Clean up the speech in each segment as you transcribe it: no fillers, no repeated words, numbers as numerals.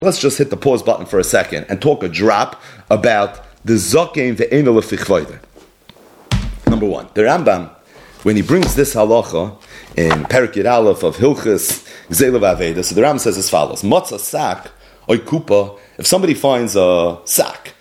Let's just hit the pause button for a second and talk a drop about the Zokein ve'eno lefich voida. Number one, the Rambam, when he brings this halacha in Perek Yud Aleph of Hilchos Gzeilah v'Aveda, so the Rambam says as follows: Matzah sak oy kupa. If somebody finds a sack,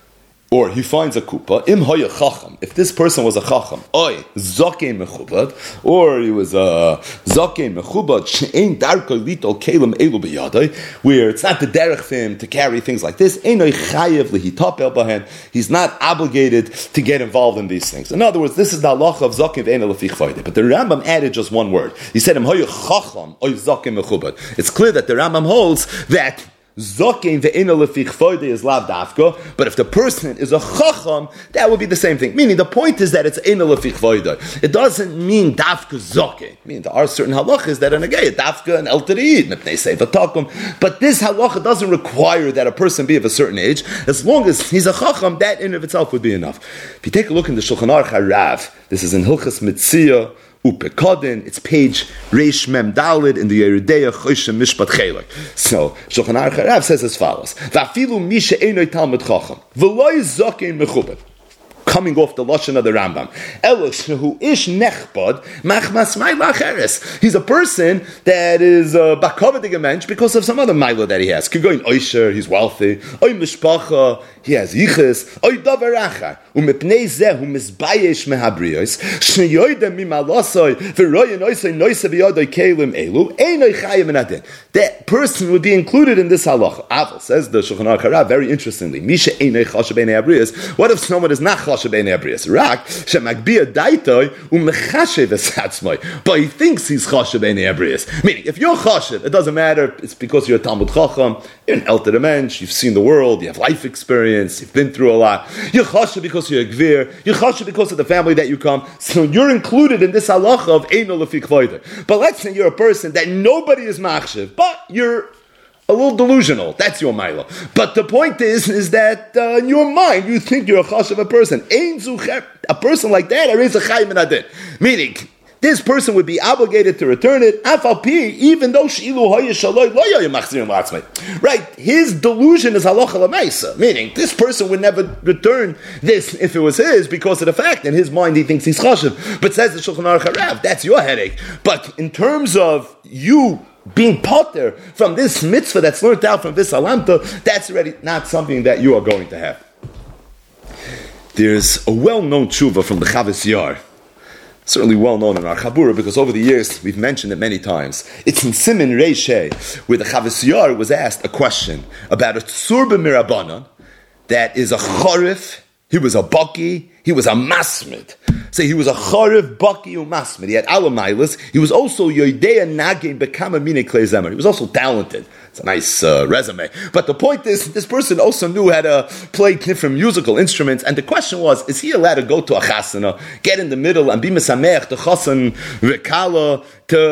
or he finds a kupa, im hoya chacham. If this person was a chacham, oy zokein mechubad, or he was a zokein mechubad, she'ein darko litol kelim elu b'yadai, where it's not the derech for him to carry things like this. Ein oy chayev lehitapel bahen. He's not obligated to get involved in these things. In other words, this is the halacha of zokein ve'ena lefich vayde. But the Rambam added just one word. He said im hoya chacham oy zokein mechubad. It's clear that the Rambam holds that Zokein ve'ena lefich voide is lav dafka, but if the person is a chacham, that would be the same thing. Meaning, the point is that it's ena lefich voide. It doesn't mean dafka zokein. I mean, there are certain halachas that are negay, dafka and el terid, mipnei sefer takum. But this halacha doesn't require that a person be of a certain age. As long as he's a chacham, that in of itself would be enough. If you take a look in the Shulchan Aruch Harav, this is in Hilchos Mitzia Upekodin, it's page Reish Mem Dalid in the Yeridea Choshen Mishpat Chelek. So, Shulchan Aruch Harav says as follows: Va'afilu mi she'enoi talmid chacham, v'lo zokein mechubed. Coming off the lashon of the Rambam, Elosh ish nechbad machmas ma'ila acheres. He's a person that is bakavadig a mensch because of some other ma'ila that he has. Kigoin oisher, he's wealthy. Oy mishpacha, he has yiches. Oy davar achar. Umepnei zeh mizbayesh mehabriyos. Shneyoydem mimalasoi v'royen oisay noise v'yoday kelim elu. Einoi chayim enadin. That person would be included in this halacha. Aval says the Shulchan Aruch Harav very interestingly. Misha einoi chashav b'nei abriyos. What if someone is not chashav b'nei abriyos? Rak shemagbia daitoi umechashev esatzmoi. But he thinks he's chashav b'nei abriyos. Meaning, if you're chashav, it doesn't matter. It's because you're a Talmud Chacham. You're an elder mensch. You've seen the world. You have life experience. You've been through a lot. You're chashav because you're a gvir. You're chashav because of the family that you come. So you're included in this halacha of eino lefich voida. But let's say you're a person that nobody is machshev, but you're a little delusional. That's your milo. But the point is that in your mind you think you're a chashav a person. A person like that is a chayim enadin. Meaning, this person would be obligated to return it, even though right? His delusion is halacha l'maisa, meaning this person would never return this if it was his because of the fact in his mind he thinks he's chashiv. But says the Shulchan Aruch Harav, that's your headache. But in terms of you being potter from this mitzvah that's learned out from this alamta, that's already not something that you are going to have. There's a well-known tshuva from the Chavis Yar, certainly well known in our Chabura, because over the years we've mentioned it many times. It's in Siman Reisheh, where the Chavis Yar was asked a question about a tzur b'mirabanan that is a chorif. He was a baki. He was a masmid. So he was a chorif, baki, and masmid. He had alamailas. He was also yoidea nagin bekama mine klei zemer. He was also talented. It's a nice resume. But the point is, this person also knew how to play different musical instruments. And the question was, is he allowed to go to a chasana, get in the middle, and be mesamech, the chasan, v'kala,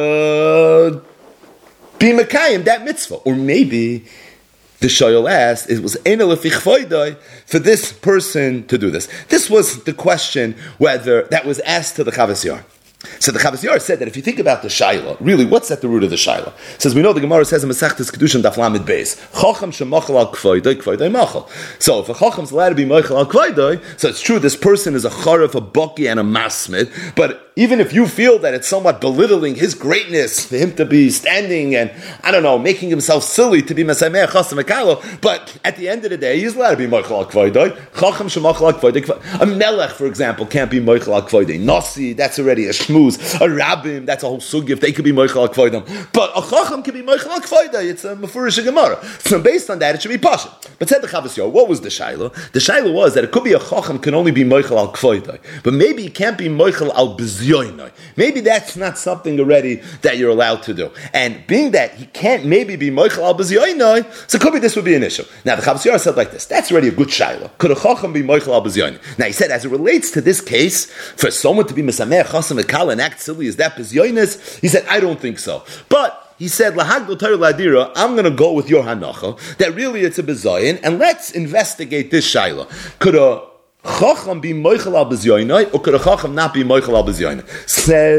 to be mekayim, that mitzvah? Or maybe the Shoyal asked, it was ena lefich voidai for this person to do this. This was the question whether that was asked to the Chavis Yar. So the Chavis Yar said that if you think about the Shaila, really, what's at the root of the Shaila? It says, we know the Gemara says in Masechtas Kedushin Daf Lamed Beis, Chacham shemachal al kvoidai, kvoidai machal. So if a Chacham is allowed to be machal al kvoidai, so it's true this person is a charif, a baki, and a masmid, but even if you feel that it's somewhat belittling his greatness for him to be standing and, I don't know, making himself silly to be Mesameh Chasam Ekalo, but at the end of the day, he's allowed to be machal al kvoidai, Chacham shemachal al kvoidai. A Melech, for example, can't be machal al kvoidai. Nasi, that's already a shmuz. A rabbim, that's a whole sugi, if they could be meichel al-kvoidam. But a chacham can be meichel al-kvoidam. It's a mefurish Gemara. So based on that, it should be pasha. But said the Chavis Yar, what was the shaila? The shaila was that it could be a chacham can only be meichel al-kvoidam. But maybe it can't be meichel al-bizyoinai. Maybe that's not something already that you're allowed to do. And being that he can't maybe be meichel al-bizyoinai, so could be this would be an issue. Now the Chavis Yar said like this, that's already a good shaila. Could a chacham be meichel al-bizyoinai? Now he said, as it relates to this case, for someone to be mesameh chasam ekal and act silly, is that bizyonis? He said, I don't think so. But he said, Lahagdol Torah Ladira, I'm going to go with your hanacha, that really it's a bizayin, and let's investigate this shaila. Could a chacham be moichel al bizyoinai, or could a chacham not be moichel al bizyoinai? Says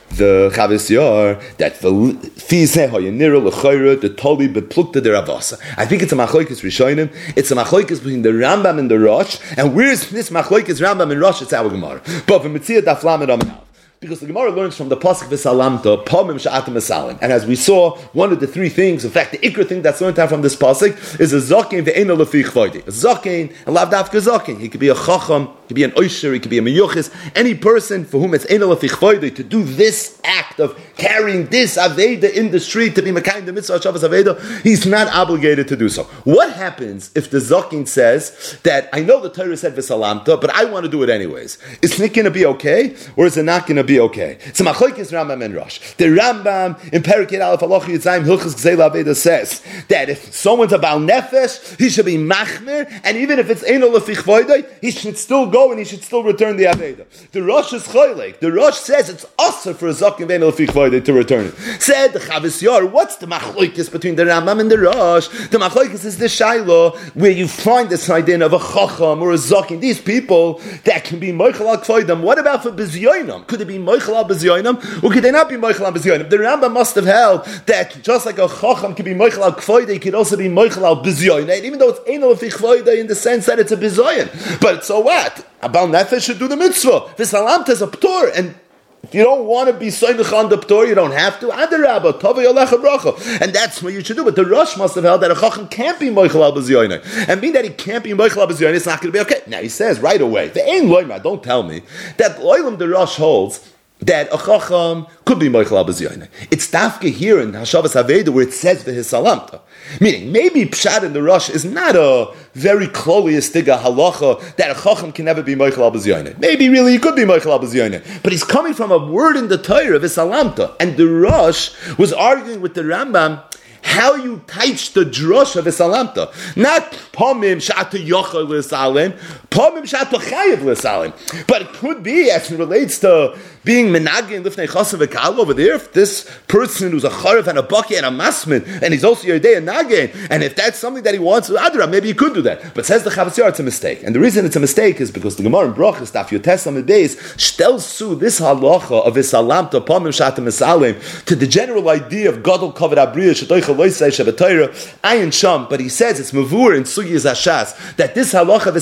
the Chavis Yar that the Fizeh Hayanira L'Chayra the Toli Beplukta de Ravasa. I think it's a Machlokes Rishonim. It's a Machlokes between the Rambam and the Rosh. And where's this Machlokes Rambam and Rosh? It's our Gemara. But from Mitzvah Daf Lamed Amud. Because the Gemara learns from the Pasuk V'Salamta, Pomim Sha'atim Esalim. And as we saw, one of the three things, in fact, the ikra thing that's learned out from this Pasuk is a Zaken Ve'ena Lefi Chvaydi. A Zaken, and Lav Dafka Zaken. He could be a Chacham, he could be an Oisher, he could be a Meyuchis. Any person for whom it's Eina Lefi Chvaydi to do this act of carrying this Aveda in the street to be Mekayim the Mitzvah Shabbos Aveda, he's not obligated to do so. What happens if the Zaken says that, I know the Torah said V'Salamta, but I want to do it anyways? Is it going to be okay, or is it not going to be okay? It's a Machlokes Rambam and Rosh. The Rambam in Perikid Aleph Halacha Yitzayim Hilchos Gzeila Aveda says that if someone's a Baal Nefesh, he should be Machmir, and even if it's Eino Lefi Chvaydi, he should still go and he should still return the Aveda. The Rosh is Choylek. The Rosh says it's also for a Zaken Ve'eino Lefi Chvaydi to return it. Said the Chavis Yar, what's the Machlokes between the Rambam and the Rosh? The Machlokes is the Shaila where you find this idea of a Chacham or a Zaken. These people that can be Moichel al Kvoidam. What about for Bizyoinam? Could it be Moichel al Bizyoinam, or could they not be Moichel al Bizyoinam? The Rambam must have held that just like a Chacham can be Moichel al Kvoidam, it could also be Moichel al Bizyoinam, even though it's Eino Lefi Chvaydi in the sense that it's a Bizyoin. But so what? A Baal Nefesh should do the mitzvah. V'Salamta is a P'tor, and if you don't want to be soymich on the P'tor, you don't have to. Adarabba, Tavei Alecha Bracha. And that's what you should do. But the Rosh must have held that a Chacham can't be Moichel al B'Zyoinah. And being that he can't be Moichel al B'Zyoinah, it's not going to be okay. Now he says right away, Ve'ein loyma, don't tell me, that Oilam the Rosh holds that a Chacham could be Moichel al B'Zyoinah. It's Dafka here in Hashavas Aveda where it says V'Hisalamta. Meaning, maybe Pshat in the Rosh is not a very kloliestiga halacha that a Chacham can never be Moichel al B'Zyoinah. Maybe really he could be Moichel al B'Zyoinah. But he's coming from a word in the Torah, V'Salamta. And the Rosh was arguing with the Rambam how you teach the drush of V'Salamta. Not Pomim Sha'ata Yochel L'Salim, Pomim Sha'ata Chayev L'Salim. But it could be, as it relates to being Menagi Lifnei Chasav V'Kal over there, if this person who's a Charev and a Baki and a Masmin, and he's also Yerdei and Nagin, and if that's something that he wants to Adra, maybe he could do that. But says the Chavis Yar, it's a mistake. And the reason it's a mistake is because the Gemara in Brachas, Daf Yotes Amud Beis, shtelsu this halacha of V'Salamta, Pomim Sha'ata Mesalim, to the general idea of Gadol Kavod Abriya, Shetoicha Loisei Shebetorah, Ayin Sham, but he says it's Mavur in Sugiyas Hashas, that this halacha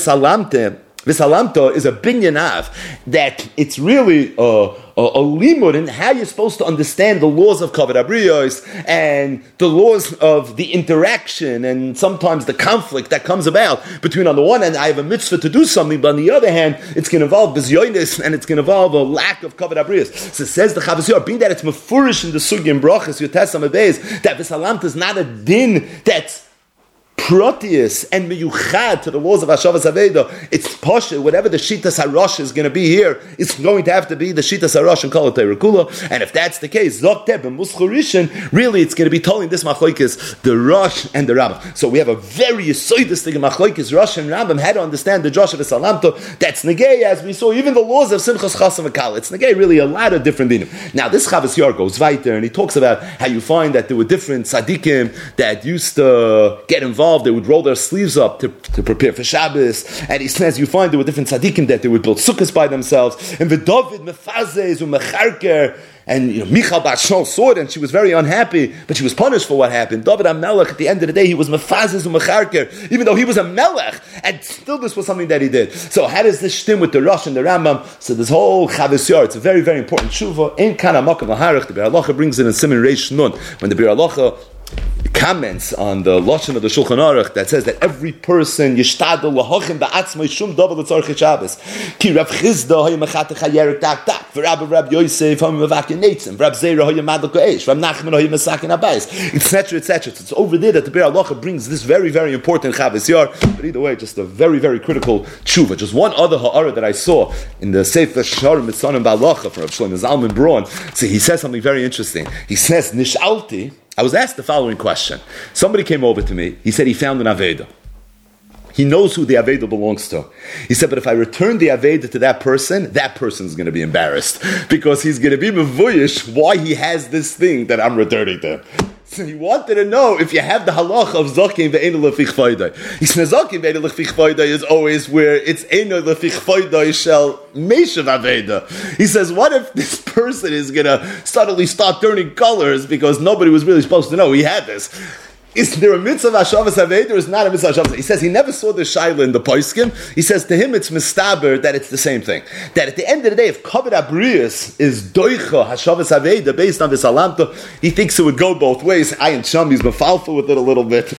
V'Salamta is a binyanav, that it's really a limud in how you're supposed to understand the laws of Kavod Abriyos and the laws of the interaction and sometimes the conflict that comes about between, on the one hand, I have a mitzvah to do something, but on the other hand, it's going to involve bizyonis and it's going to involve a lack of Kavod Abriyos. So it says the Chavis Yar, being that it's mefurish in the sugi and brachas, Yotes Amud Beis, that V'Salamta is not a din that's Proteus and miyuchad to the laws of Hashavas Aveda. It's Pasha, whatever the Shitas HaRosh is going to be here, it's going to have to be the Shitas HaRosh and Kol HaTeirah. And if that's the case, Zokteb and Muschurishin, really it's going to be telling this Machlokes, the Rosh and the Rambam. So we have a very yisoidus thing in Machlokes, Rosh and Rambam, how to understand the Josh of V'Salamta. That's Negei, as we saw, even the laws of Simchas Chasam V'Kal. It's Negei, really a lot of different dinim. Now this Chavis Yar goes weiter, and he talks about how you find that there were different tzaddikim that used to get involved. They would roll their sleeves up to prepare for Shabbos. And he says you find there were different tzaddikim that they would build sukkahs by themselves. And the David mefazes umecharker. And Michal Bat Shol saw it, and she was very unhappy, but she was punished for what happened. David HaMelech, at the end of the day, he was mefazes umecharker, even though he was a melech, and still this was something that he did. So how does this stem with the Rosh and the Rambam? So this whole Chavis Yar, it's a very, very important tshuva. In Kana Makam Laharach, the Be'er Halacha brings it in Siman Reish Nun, when the Be'er Halacha comments on the Lashon of the Shulchan Aruch that says that every person yishtadel lahochem ba'atzmai shum davar l'tzarchei Shabbos. Ki Rav Chizda hoya mechatech hayerik tak tak. V'Rabbi Rab Yosef hoya mevakin neitzim. V'Rab Zera hoya madel ko'esh. V'Rab Nachman hoya mesakin abayis. Etc. Etc. It's over there that the Be'er Halacha brings this very, very important Chavis Yar. But either way, just a very, very critical tshuva. Just one other ha'ara that I saw in the Sefer Shar Mitzanim Ba'alacha from Rav Shlomo Zalman Braun. So he says something very interesting. He says, Nishalti, I was asked the following question. Somebody came over to me. He said he found an Aveda. He knows who the Aveda belongs to. He said, but if I return the Aveda to that person is going to be embarrassed because he's going to be mevuyish why he has this thing that I'm returning to. So he wanted to know if you have the halacha of zaken ve'enu lefich foidai. He says zaken ve'enu lefich foidai is always where it's enu lefich foidai shel meshav aveda. He says, what if this person is gonna suddenly start turning colors because nobody was really supposed to know he had this? Is there a mitzvah Hashavas Haved or is not a mitzvah Hashavas? He says he never saw the Shaila in the Poiskim. He says to him it's mistaber that it's the same thing. That at the end of the day, if Kavod Abrius is Doicha Hashavas Haved based on this Alamta, he thinks it would go both ways. Ayin Sham, he's mafalfa with it a little bit.